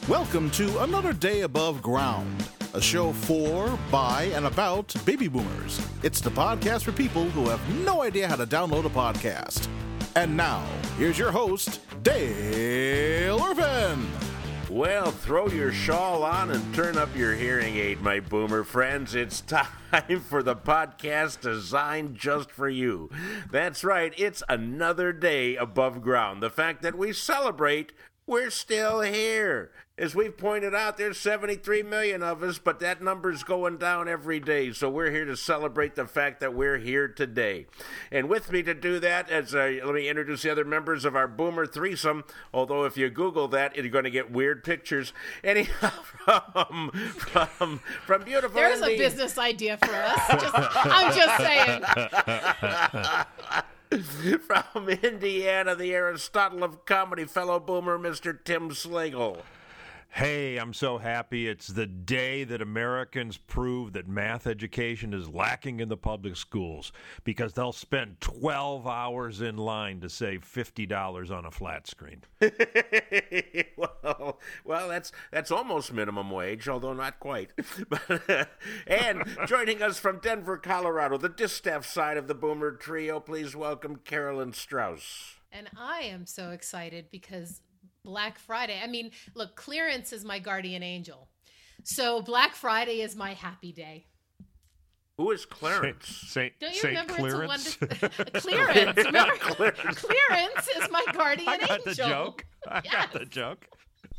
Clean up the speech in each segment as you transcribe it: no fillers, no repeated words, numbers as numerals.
Welcome to Another Day Above Ground, a show for, by, and about baby boomers. It's the podcast for people who have no idea how to download a podcast. And now, here's your host, Dale Irvin. Well, throw your shawl on and turn up your hearing aid, my boomer friends. It's time for the podcast designed just for you. That's right, it's another day above ground. The fact that we celebrate we're still here. As we've pointed out, there's 73 million of us, but that number's going down every day. So we're here to celebrate the fact that we're here today. And with me to do that, let me introduce the other members of our Boomer Threesome. Although if you Google that, you're going to get weird pictures. Anyhow, from beautiful There's Indy. A business idea for us. I'm just saying. From Indiana, the Aristotle of comedy, fellow boomer, Mr. Tim Slagle. Hey, I'm so happy. It's the day that Americans prove that math education is lacking in the public schools because they'll spend 12 hours in line to save $50 on a flat screen. well, that's almost minimum wage, although not quite. And joining us from Denver, Colorado, the distaff side of the Boomer Trio, please welcome Carolyn Strauss. And I am so excited because Black Friday, look, clearance is my guardian angel. So Black Friday is my happy day. Who is Clarence? Don't you Saint remember Clarence? Clearance. Remember? Clearance is my guardian angel. I got the joke. I got the joke.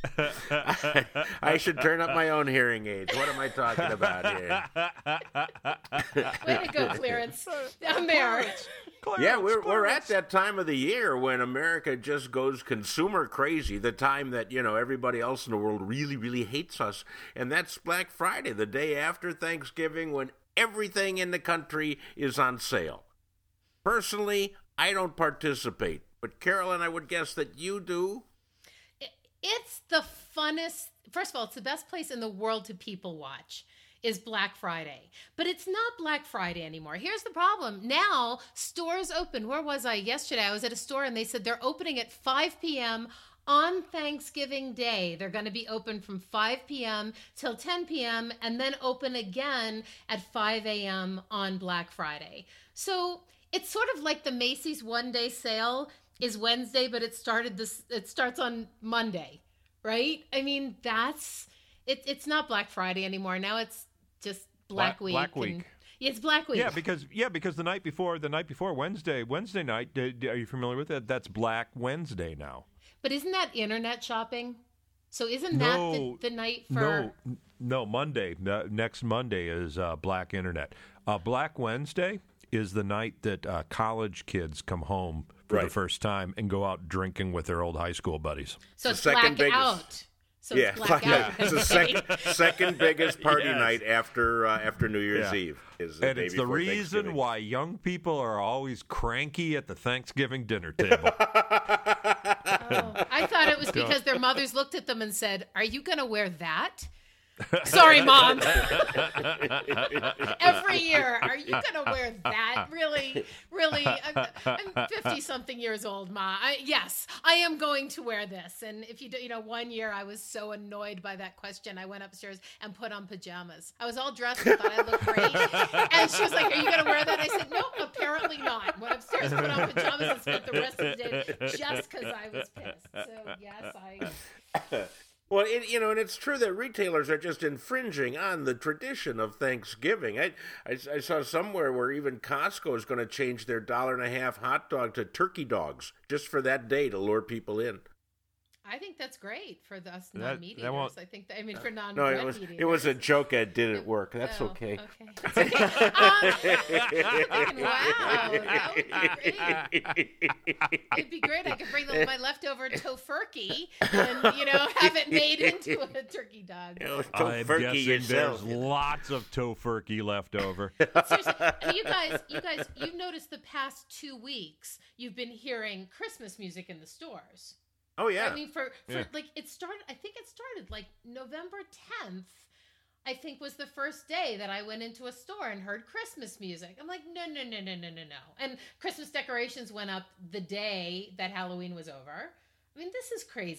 I should turn up my own hearing aids. What am I talking about here? Way to go, Clearance. Down there. Yeah, we're at that time of the year when America just goes consumer crazy, the time that, everybody else in the world really, really hates us. And that's Black Friday, the day after Thanksgiving, when everything in the country is on sale. Personally, I don't participate. But Carolyn, I would guess that you do. It's the funnest. First of all, it's the best place in the world to people watch is Black Friday. But it's not Black Friday anymore. Here's the problem. Now, stores open. Where was I yesterday? I was at a store and they said they're opening at 5 p.m. on Thanksgiving Day. They're going to be open from 5 p.m. till 10 p.m. and then open again at 5 a.m. on Black Friday. So it's sort of like the Macy's one-day sale is Wednesday, but it starts on Monday, right? It's not Black Friday anymore. Now it's just Black Week. Black Week. It's Black Week. Yeah, because the night before Wednesday night, are you familiar with that? That's Black Wednesday now. But isn't that internet shopping? So isn't that the night for... No, Monday. Next Monday is Black Internet. Black Wednesday is the night that college kids come home for the first time and go out drinking with their old high school buddies. So it's blackout. It's blackout. It's the second biggest party night after New Year's Eve. And it's the reason why young people are always cranky at the Thanksgiving dinner table. I thought it was because their mothers looked at them and said, "Are you going to wear that?" Sorry, Mom. Every year, are you going to wear that? Really? I'm 50-something years old, Ma. Yes, I am going to wear this. And if you do, one year I was so annoyed by that question, I went upstairs and put on pajamas. I was all dressed and thought I looked great. And she was like, "Are you going to wear that?" I said, "Nope, apparently not." Went upstairs, put on pajamas, and spent the rest of the day just because I was pissed. So, yes, Well, and it's true that retailers are just infringing on the tradition of Thanksgiving. I saw somewhere where even Costco is going to change their $1.50 hot dog to turkey dogs just for that day to lure people in. I think that's great for us non-meat eaters. I think for non-bread No, eaters. it was a joke that didn't work. That's okay. Wow, that would be great. It'd be great. I could bring my leftover tofurkey and have it made into a turkey dog. I'm guessing there's lots of tofurkey left over. Seriously, you guys, you've noticed the past 2 weeks you've been hearing Christmas music in the stores. Oh yeah. It started. I think it started like November 10th. I think was the first day that I went into a store and heard Christmas music. I'm like, no. And Christmas decorations went up the day that Halloween was over. This is crazy.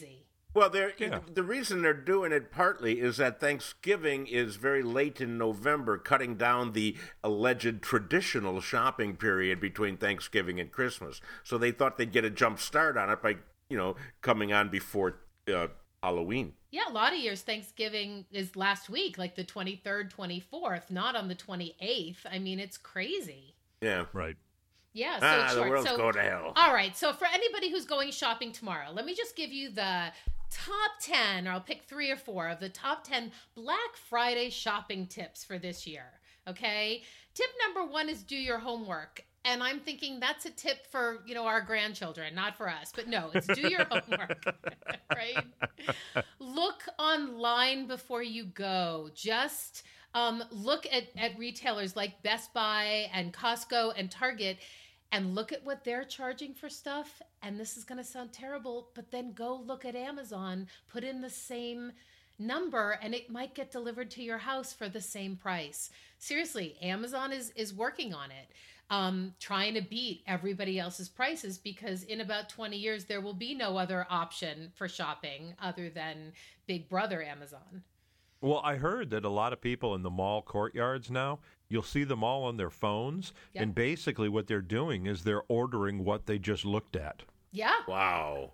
Well, Yeah. the reason they're doing it partly is that Thanksgiving is very late in November, cutting down the alleged traditional shopping period between Thanksgiving and Christmas. So they thought they'd get a jump start on it by, coming on before Halloween. Yeah, a lot of years Thanksgiving is last week, like the 23rd, 24th, not on the 28th. I mean, it's crazy. Yeah. Right. Yeah, so it's the short. world's going to hell. All right, so for anybody who's going shopping tomorrow, let me just give you the top 10, or I'll pick 3 or 4 of the top 10 Black Friday shopping tips for this year, okay? Tip number 1 is do your homework. And I'm thinking that's a tip for, our grandchildren, not for us. But no, it's do your homework, right? Look online before you go. Just look at retailers like Best Buy and Costco and Target and look at what they're charging for stuff. And this is going to sound terrible, but then go look at Amazon, put in the same number, and it might get delivered to your house for the same price. Seriously, Amazon is working on it. Trying to beat everybody else's prices, because in about 20 years, there will be no other option for shopping other than Big Brother Amazon. Well, I heard that a lot of people in the mall courtyards now, you'll see them all on their phones. Yep. And basically what they're doing is they're ordering what they just looked at. Yeah. Wow.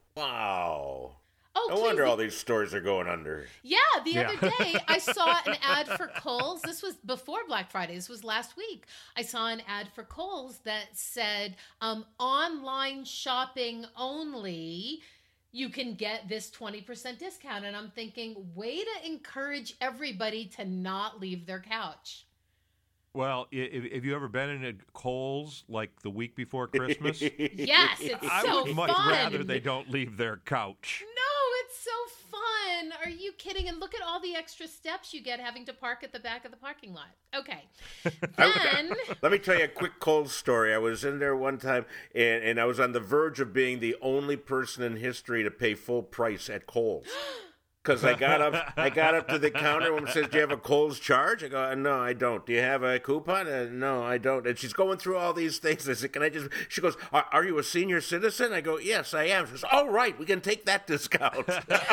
Oh, No wonder all these stores are going under. Yeah, the other day I saw an ad for Kohl's. This was before Black Friday. This was last week. I saw an ad for Kohl's that said, online shopping only, you can get this 20% discount. And I'm thinking, way to encourage everybody to not leave their couch. Well, have you ever been in a Kohl's like the week before Christmas? Yes, it's I so would much fun. rather they don't leave their couch. No, it's so fun. Are you kidding? And look at all the extra steps you get having to park at the back of the parking lot. Okay. Then Let me tell you a quick Kohl's story. I was in there one time, and I was on the verge of being the only person in history to pay full price at Kohl's. Because I got up to the counter. Woman says, "Do you have a Kohl's charge?" I go, "No, I don't." "Do you have a coupon?" "No, I don't." And she's going through all these things. I said, "Can I just?" She goes, "Are you a senior citizen?" I go, "Yes, I am." She goes, "All right, we can take that discount."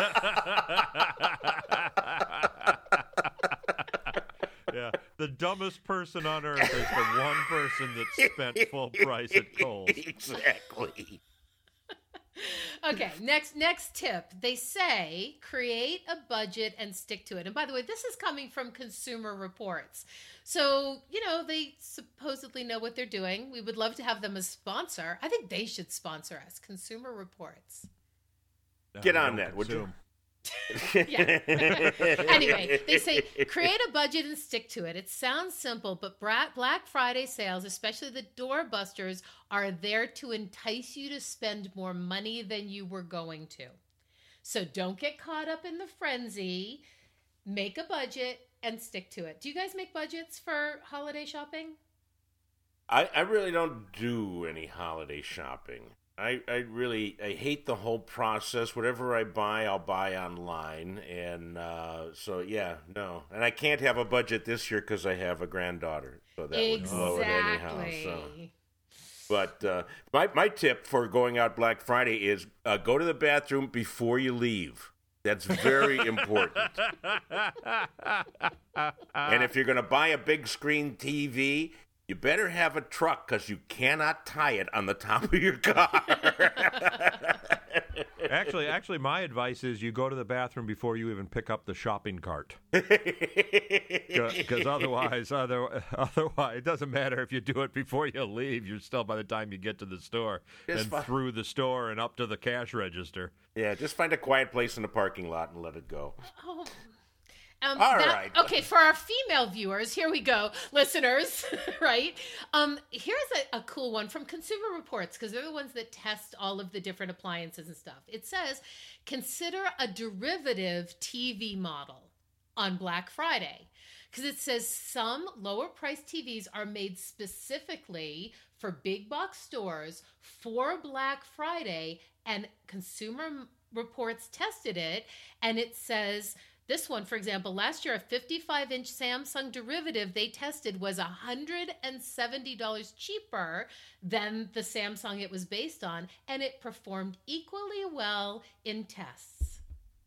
Yeah, the dumbest person on earth is the one person that spent full price at Kohl's. Exactly. Okay, next tip. They say create a budget and stick to it. And by the way, this is coming from Consumer Reports. So, they supposedly know what they're doing. We would love to have them as sponsor. I think they should sponsor us, Consumer Reports. Get on that, would you? Yeah. Anyway, they say create a budget and stick to it. It sounds simple, but Black Friday sales, especially the doorbusters, are there to entice you to spend more money than you were going to. So don't get caught up in the frenzy. Make a budget and stick to it. Do you guys make budgets for holiday shopping? I really don't do any holiday shopping. I hate the whole process. Whatever I buy, I'll buy online. And so, yeah, no. And I can't have a budget this year because I have a granddaughter. So that would blow it anyhow. So. But my tip for going out Black Friday is go to the bathroom before you leave. That's very important. And if you're going to buy a big screen TV, you better have a truck because you cannot tie it on the top of your car. Actually, my advice is you go to the bathroom before you even pick up the shopping cart. Because otherwise, it doesn't matter if you do it before you leave. You're still, by the time you get to the store through the store and up to the cash register. Yeah, just find a quiet place in the parking lot and let it go. Oh. Right. Okay, for our female viewers, here we go, listeners, right? Here's a cool one from Consumer Reports, because they're the ones that test all of the different appliances and stuff. It says, consider a derivative TV model on Black Friday, because it says some lower priced TVs are made specifically for big box stores for Black Friday, and Consumer Reports tested it, and it says... This one, for example, last year, a 55-inch Samsung derivative they tested was $170 cheaper than the Samsung it was based on, and it performed equally well in tests.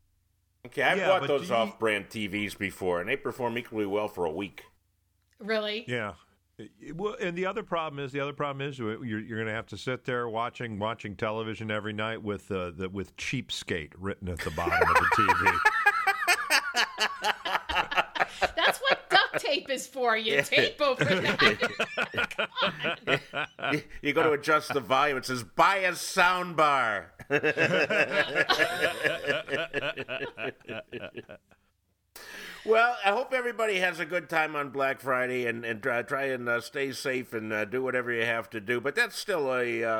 Okay, I've bought those off-brand TVs before, and they perform equally well for a week. Really? Yeah. Well, and the other problem is you're going to have to sit there watching television every night with cheapskate written at the bottom of the TV. That's what duct tape is for. You tape over that. Come on. You go to adjust the volume. It says, buy a sound bar. Well, I hope everybody has a good time on Black Friday and try and stay safe and do whatever you have to do. But that's still a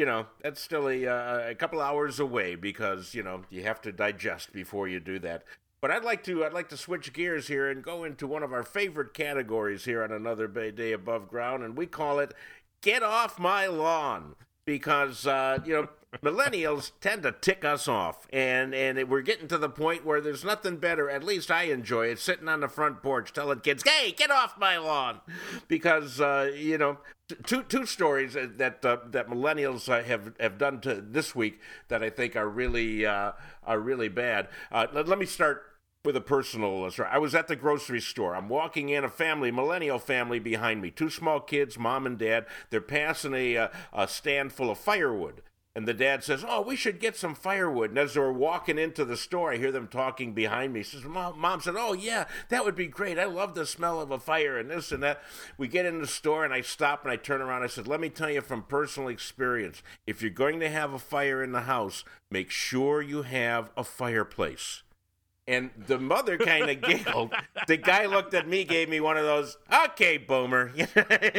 couple hours away because, you have to digest before you do that. But I'd like to switch gears here and go into one of our favorite categories here on Another Day Above Ground, and we call it Get Off My Lawn. Because, millennials tend to tick us off, and we're getting to the point where there's nothing better, at least I enjoy it, sitting on the front porch telling kids, hey, get off my lawn. Because, two stories that millennials have done to this week that I think are really bad. Let me start with a personal story. I was at the grocery store. I'm walking in, millennial family behind me. 2 small kids, mom and dad. They're passing a stand full of firewood. And the dad says, oh, we should get some firewood. And as they're walking into the store, I hear them talking behind me. He says, Mom said, oh, yeah, that would be great. I love the smell of a fire and this and that. We get in the store, and I stop, and I turn around. I said, let me tell you from personal experience, if you're going to have a fire in the house, make sure you have a fireplace. And the mother kind of giggled. The guy looked at me, gave me one of those, okay, boomer. And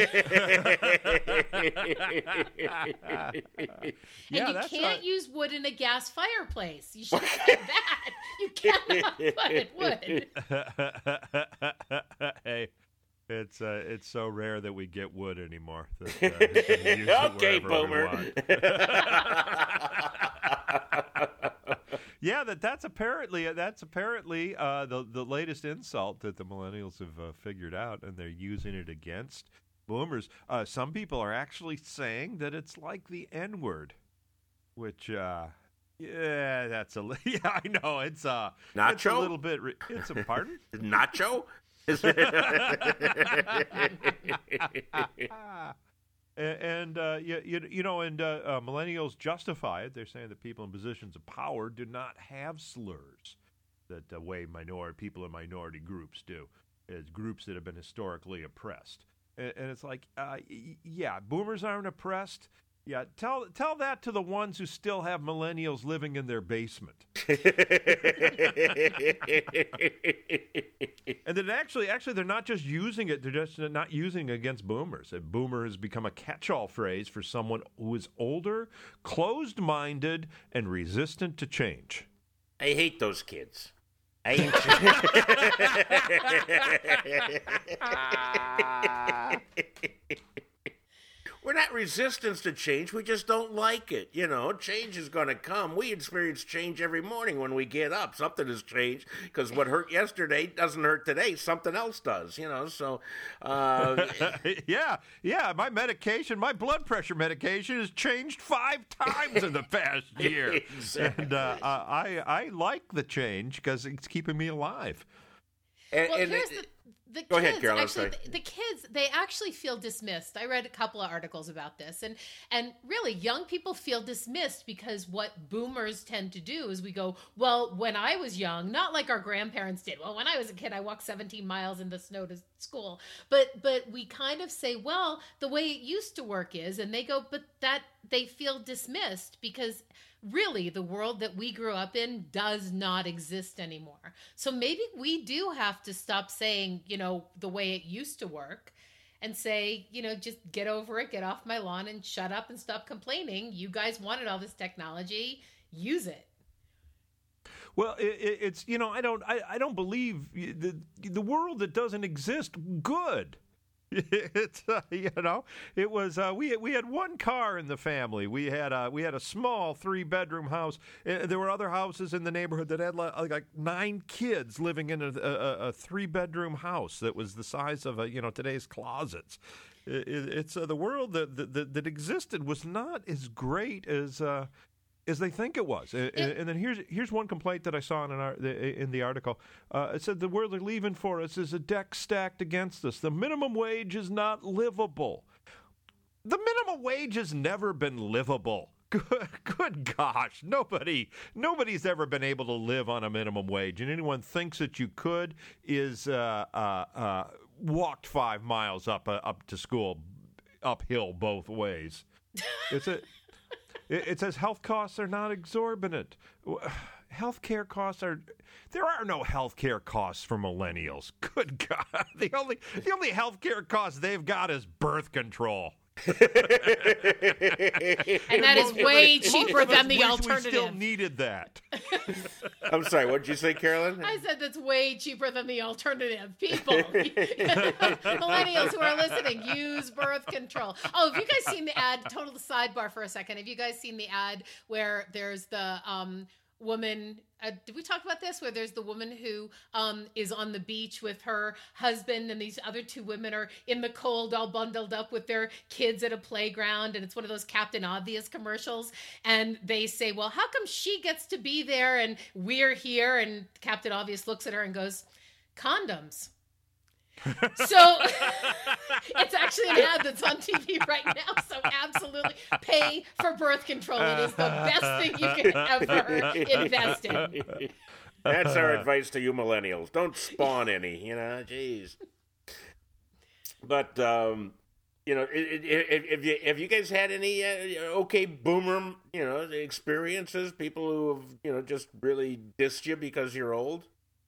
you can't use wood in a gas fireplace. You should say that. You cannot put wood. Hey, it's so rare that we get wood anymore. That, okay, boomer. Yeah, that's apparently the latest insult that the millennials have figured out, and they're using it against boomers. Some people are actually saying that it's like the N-word, which I know it's nacho. It's a little bit. It's a pardon. Nacho. And millennials justify it. They're saying that people in positions of power do not have slurs that the way people in minority groups do, as groups that have been historically oppressed. And it's like, boomers aren't oppressed. Yeah, tell that to the ones who still have millennials living in their basement. And then actually, they're not just using it; they're just not using it against boomers. A boomer has become a catch-all phrase for someone who is older, closed-minded, and resistant to change. I hate those kids. We're not resistant to change. We just don't like it. Change is going to come. We experience change every morning when we get up. Something has changed because what hurt yesterday doesn't hurt today. Something else does, so. Yeah. My blood pressure medication has changed 5 times in the past year. Exactly. And I like the change because it's keeping me alive. The Go kids, ahead, Carol. actually, the kids, they actually feel dismissed. I read a couple of articles about this. And really, young people feel dismissed because what boomers tend to do is we go, well, when I was young, not like our grandparents did. Well, when I was a kid, I walked 17 miles in the snow to school. But we kind of say, well, the way it used to work is, and they go, but that they feel dismissed because really the world that we grew up in does not exist anymore. So maybe we do have to stop saying, the way it used to work and say, just get over it, get off my lawn and shut up and stop complaining. You guys wanted all this technology, use it. Well, it's I don't believe the world that doesn't exist good. It's it was we had one car in the family. We had a small 3-bedroom house. There were other houses in the neighborhood that had like 9 kids living in a 3-bedroom house that was the size of today's closets. It's the world that existed was not as great as as they think it was. And then here's one complaint that I saw in the article. It said the word they're leaving for us is a deck stacked against us. The minimum wage is not livable. The minimum wage has never been livable. Good gosh, nobody's ever been able to live on a minimum wage, and anyone thinks that you could is walked 5 miles up to school, uphill both ways. It says health costs are not exorbitant. Healthcare costs there are no healthcare costs for millennials. Good God, the only healthcare cost they've got is birth control. And that is way cheaper than the alternative. We still needed that. I'm sorry, what did you say, Carolyn? I said that's way cheaper than the alternative. People, millennials who are listening, use birth control. Oh, have you guys seen the ad? Total sidebar for a second. Have you guys seen the ad where there's the woman? Did we talk about this? Where there's the woman who is on the beach with her husband, and these other two women are in the cold, all bundled up with their kids at a playground, and it's one of those Captain Obvious commercials. And they say, "Well, how come she gets to be there and we're here?" And Captain Obvious looks at her and goes, "Condoms." So it's actually an ad that's on TV right now. So absolutely pay for birth control. It is the best thing you can ever invest in. That's our advice to you millennials. Don't spawn any, jeez. But, if you guys had any okay boomer, experiences, people who have, just really dissed you because you're old?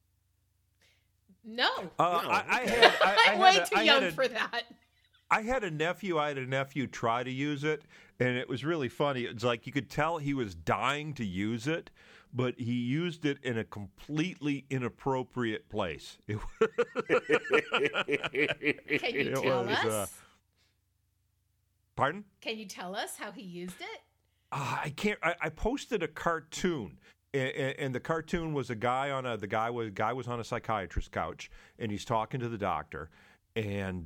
No. I'm way too young for that. I had a nephew try to use it, and it was really funny. It's like you could tell he was dying to use it, but he used it in a completely inappropriate place. Can you tell us? Pardon? Can you tell us how he used it? I can't. I posted a cartoon. And the cartoon was the guy was on a psychiatrist's couch, and he's talking to the doctor, and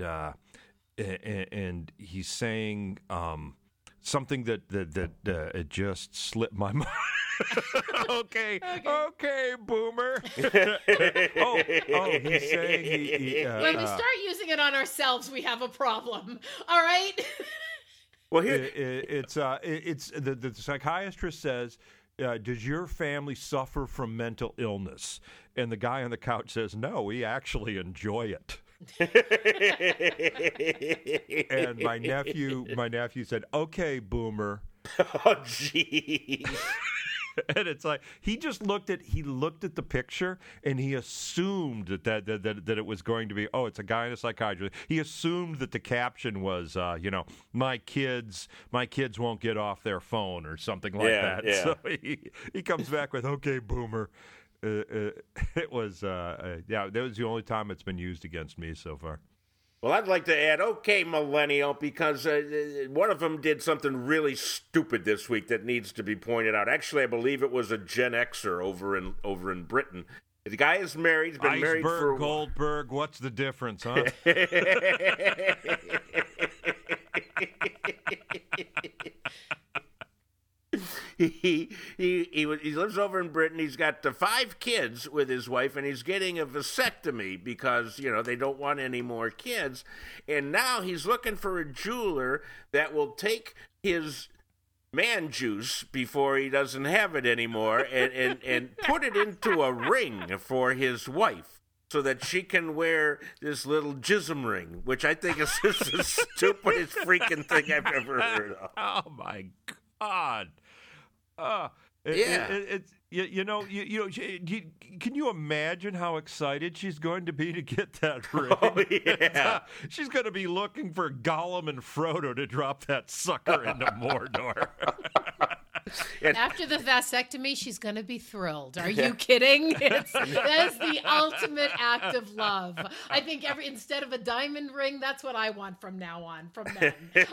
he's saying something that it just slipped my mind. Okay, boomer. He's saying when we start using it on ourselves, we have a problem. All right. Well, here it's the psychiatrist says, does your family suffer from mental illness? And the guy on the couch says, no, we actually enjoy it. And my nephew said, okay, boomer. Oh, jeez. And it's like he looked at the picture, and he assumed that it was going to be, oh, it's a guy in a psychiatrist. He assumed that the caption was my kids won't get off their phone or something like that. Yeah. So he comes back with, okay, boomer. It was that was the only time it's been used against me so far. Well, I'd like to add, okay, millennial, because one of them did something really stupid this week that needs to be pointed out. Actually, I believe it was a Gen Xer over in Britain. The guy is married. He's been married for Iceberg, Goldberg. What's the difference, huh? He lives over in Britain. He's got 5 kids with his wife, and he's getting a vasectomy because, they don't want any more kids. And now he's looking for a jeweler that will take his man juice before he doesn't have it anymore and put it into a ring for his wife, so that she can wear this little jism ring, which I think is just the stupidest freaking thing I've ever heard of. Oh, my God. Can you imagine how excited she's going to be to get that ring? Oh, yeah. She's going to be looking for Gollum and Frodo to drop that sucker into Mordor. After the vasectomy, she's going to be thrilled. Are you kidding? That is the ultimate act of love. I think instead of a diamond ring, that's what I want from now on from men.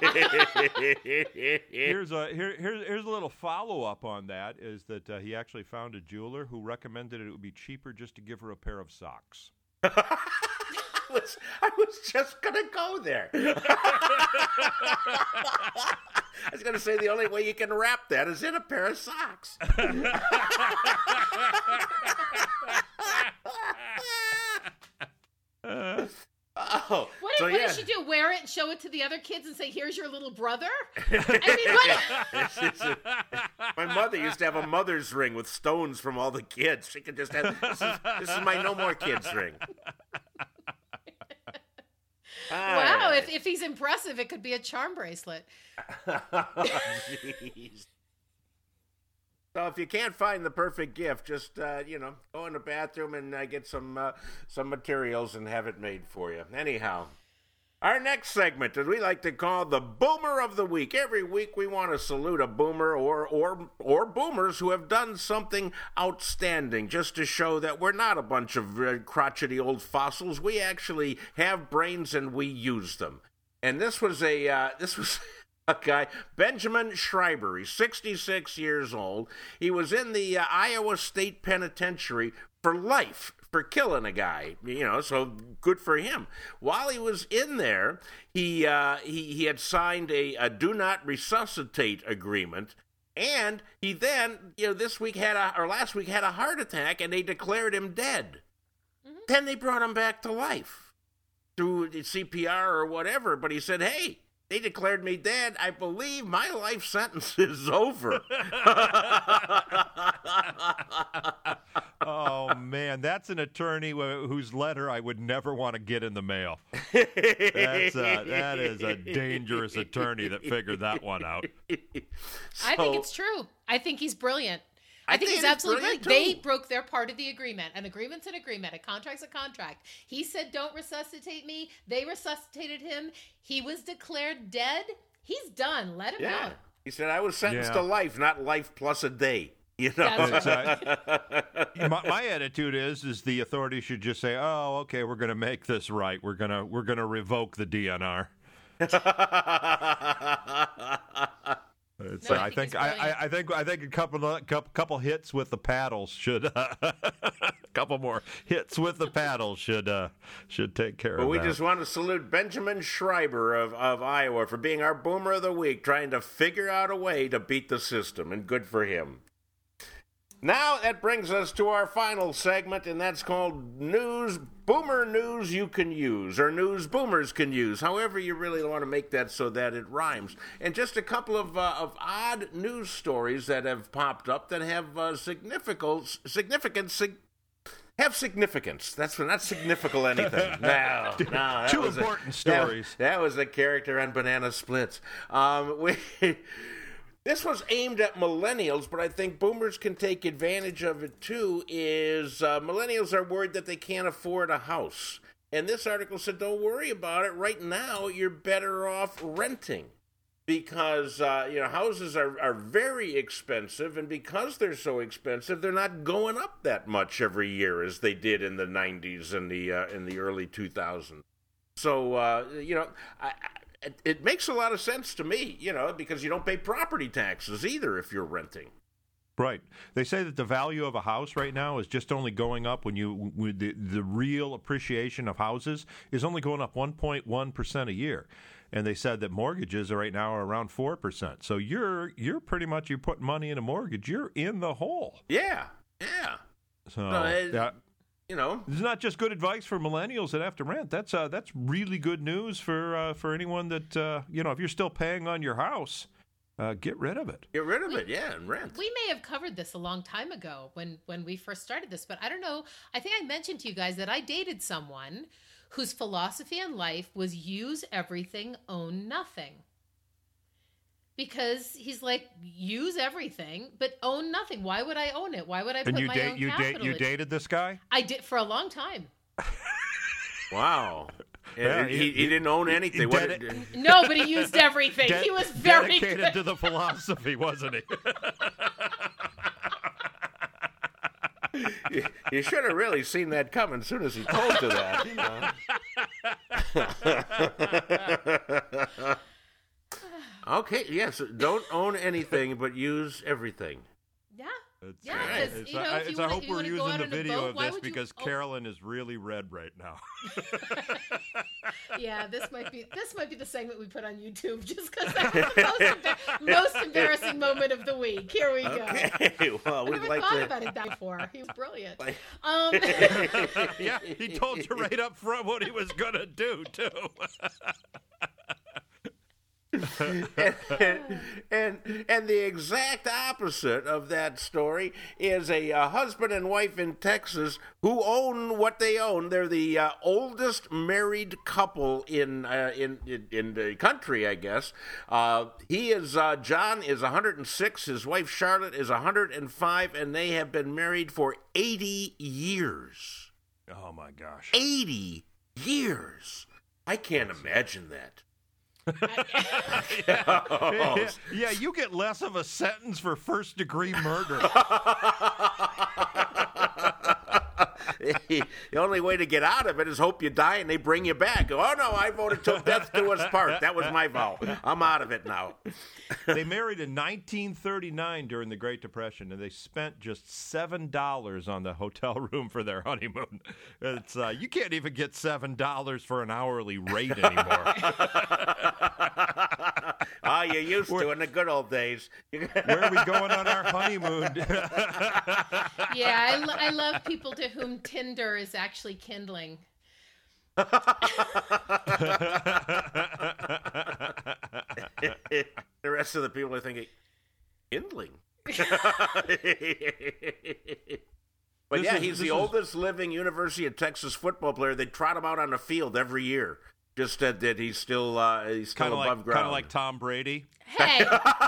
Here's a little follow-up on that, is that he actually found a jeweler who recommended it would be cheaper just to give her a pair of socks. I was just gonna go there. I was gonna say the only way you can wrap that is in a pair of socks. Oh, What does she do? Wear it and show it to the other kids and say, "Here's your little brother"? I mean, what? My mother used to have a mother's ring with stones from all the kids. She could just have this is my no more kids ring. Wow, if he's impressive, it could be a charm bracelet. Jeez. So if you can't find the perfect gift, just go in the bathroom and get some materials and have it made for you. Anyhow, our next segment that we like to call the Boomer of the Week. Every week we want to salute a boomer or boomers who have done something outstanding, just to show that we're not a bunch of crotchety old fossils. We actually have brains and we use them. And this was a guy, Benjamin Schreiber. He's 66 years old. He was in the Iowa State Penitentiary for life for killing a guy. So good for him. While he was in there, he had signed a do not resuscitate agreement, and he then last week had a heart attack, and they declared him dead. Mm-hmm. Then they brought him back to life through CPR or whatever. But he said, "Hey, they declared me dead. I believe my life sentence is over." Oh, man, that's an attorney whose letter I would never want to get in the mail. That is a dangerous attorney that figured that one out. I think it's true. I think he's brilliant. I think he's absolutely brilliant. They broke their part of the agreement. An agreement's an agreement. A contract's a contract. He said, "Don't resuscitate me." They resuscitated him. He was declared dead. He's done. Let him go. He said, "I was sentenced to life, not life plus a day." That's my attitude is the authorities should just say, "Oh, okay, we're going to make this right. We're gonna revoke the DNR." I think a couple hits with the paddles should couple more hits with the paddles should take care of that. We just want to salute Benjamin Schreiber of Iowa for being our Boomer of the Week, trying to figure out a way to beat the system, and good for him. Now that brings us to our final segment, and that's called Boomer News You Can Use, or News Boomers Can Use, however you really want to make that so that it rhymes. And just a couple of odd news stories that have popped up that have significance. That's not significant anything. No. Two important stories. That was a character on Banana Splits. This was aimed at millennials, but I think boomers can take advantage of it too, is millennials are worried that they can't afford a house. And this article said, don't worry about it. Right now, you're better off renting. Because, houses are very expensive, and because they're so expensive, they're not going up that much every year as they did in the 90s and in the early 2000s. So, it makes a lot of sense to me, because you don't pay property taxes either if you're renting. Right. They say that the value of a house right now is just only going up when the real appreciation of houses is only going up 1.1% a year. And they said that mortgages right now are around 4%. So you're pretty much, you put money in a mortgage, you're in the hole. Yeah. So it's not just good advice for millennials that have to rent. That's really good news for anyone that if you're still paying on your house, get rid of it. Get rid of it, and rent. We may have covered this a long time ago when we first started this, but I don't know. I think I mentioned to you guys that I dated someone whose philosophy in life was use everything, own nothing. Because he's like, use everything, but own nothing. Why would I own it? Why would I put my own capital? You dated this guy? I did for a long time. Wow. Yeah, he didn't own anything. No, but he used everything. He was very dedicated to the philosophy, wasn't he? You should have really seen that coming as soon as he told you that. Okay, yes, don't own anything, but use everything. Yeah. right. Because, you know, if you I wanna- hope you we're wanna go using out the on a video boat, of why this would you- because Carolyn is really red right now. Yeah, this might be the segment we put on YouTube just because that was the most embarrassing moment of the week. Here we go. Okay, well, I we'd never like thought to. about it that before. He was brilliant. Yeah, he told you right up front what he was going to do, too. and the exact opposite of that story is a husband and wife in Texas who own what they own. They're the oldest married couple in the country, I guess. He is John is 106. His wife Charlotte is 105, and they have been married for 80 years. Oh, my gosh. 80 years. I can't imagine that. Yeah, you get less of a sentence for first-degree murder. The only way to get out of it is hope you die and they bring you back. Oh, no, I voted till death do us part. That was my vow. I'm out of it now. They married in 1939 during the Great Depression, and they spent just $7 on the hotel room for their honeymoon. It's you can't even get $7 for an hourly rate anymore. Oh, you used to in the good old days. Where are we going on our honeymoon? Yeah, I love people to whom Tinder is actually kindling. The rest of the people are thinking, kindling. But yeah, he's the oldest living University of Texas football player. They trot him out on the field every year. Just that he's still above ground. Kind of like Tom Brady. Hey.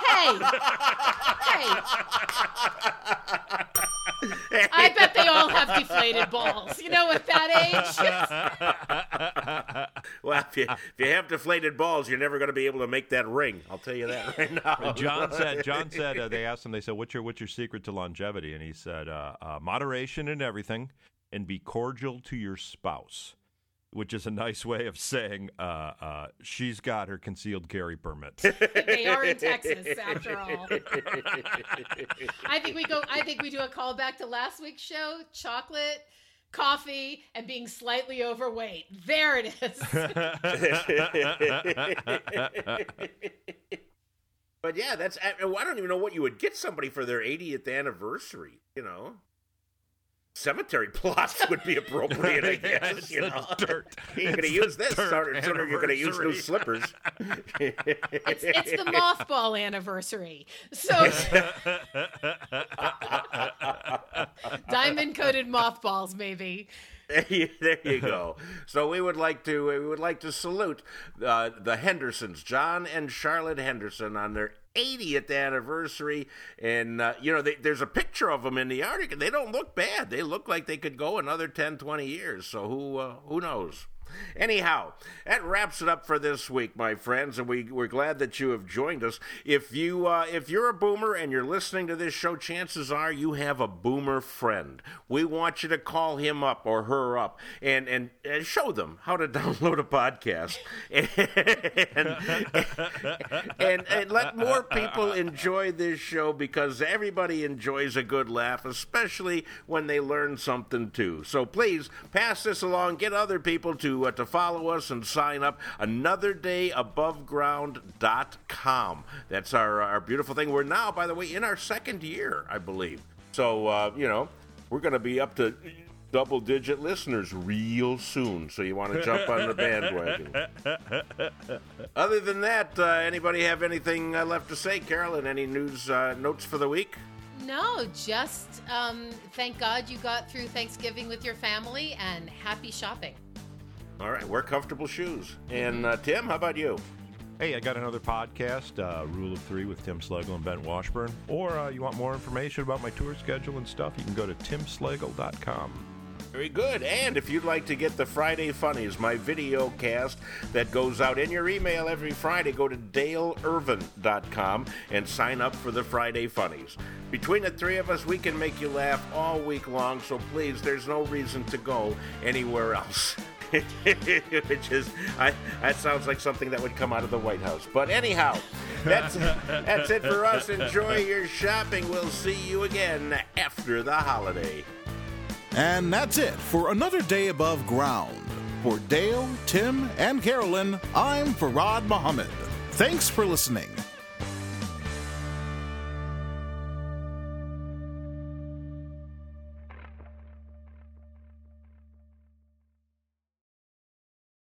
I bet they all have deflated balls. You know, at that age. Well, if you have deflated balls, you're never going to be able to make that ring. I'll tell you that right now. John said they asked him, they said, what's your secret to longevity? And he said, moderation in everything and be cordial to your spouse, which is a nice way of saying she's got her concealed carry permit. They are in Texas, after all. I think we do a callback to last week's show: chocolate, coffee, and being slightly overweight. There it is. But yeah, I don't even know what you would get somebody for their 80th anniversary. You know. Cemetery plots would be appropriate, I guess. You know, dirt. You're going to use this sooner. You're going to use new slippers. It's the mothball anniversary. So diamond-coated mothballs, maybe. There you go. So we would like to salute the Hendersons, John and Charlotte Henderson, on their 80th anniversary, and there's a picture of them in the article. They don't look bad. They look like they could go another 10, 20 years. So who knows? Anyhow, that wraps it up for this week, my friends, and we're glad that you have joined us. If you're a boomer and you're listening to this show, chances are you have a boomer friend. We want you to call him up or her up and show them how to download a podcast and let more people enjoy this show, because everybody enjoys a good laugh, especially when they learn something too. So please pass this along. Get other people to follow us and sign up. AnotherDayAboveGround.com. That's our beautiful thing. We're now, by the way, in our second year, I believe. So, we're going to be up to double-digit listeners real soon. So you want to jump on the bandwagon. Other than that, anybody have anything left to say? Carolyn, any news notes for the week? No, just thank God you got through Thanksgiving with your family, and happy shopping. All right, wear comfortable shoes. And Tim, how about you? Hey, I got another podcast, Rule of Three with Tim Slagle and Ben Washburn. Or you want more information about my tour schedule and stuff, you can go to timslagle.com. Very good. And if you'd like to get the Friday Funnies, my video cast that goes out in your email every Friday, go to daleirvin.com and sign up for the Friday Funnies. Between the three of us, we can make you laugh all week long, so please, there's no reason to go anywhere else. That sounds like something that would come out of the White House. But anyhow, That's it for us. Enjoy your shopping. We'll see you again after the holiday. And that's it for another day above ground. For Dale, Tim, and Carolyn, I'm Farad Muhammad. Thanks for listening.